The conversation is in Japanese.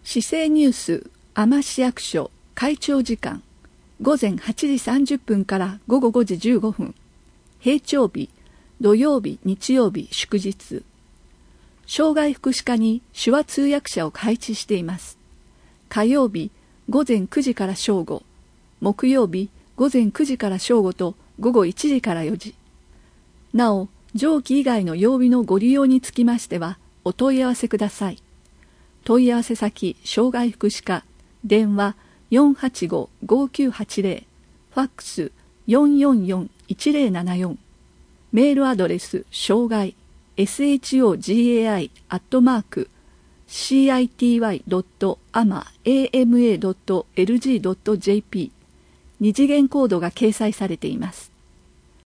市政ニュース阿麻市役所会長時間午前8時30分から午後5時15分。平朝日、土曜日、日曜日、祝日。障害福祉課に手話通訳者を配置しています。火曜日午前9時から正午、木曜日午前9時から正午と午後1時から4時。なお、上記以外の曜日のご利用につきましてはお問い合わせください。問い合わせ先、障害福祉課、電話 485-5980、ファックス 444-1074、メールアドレス、障害、shogai.city.ama.lg.jp、二次元コードが掲載されています。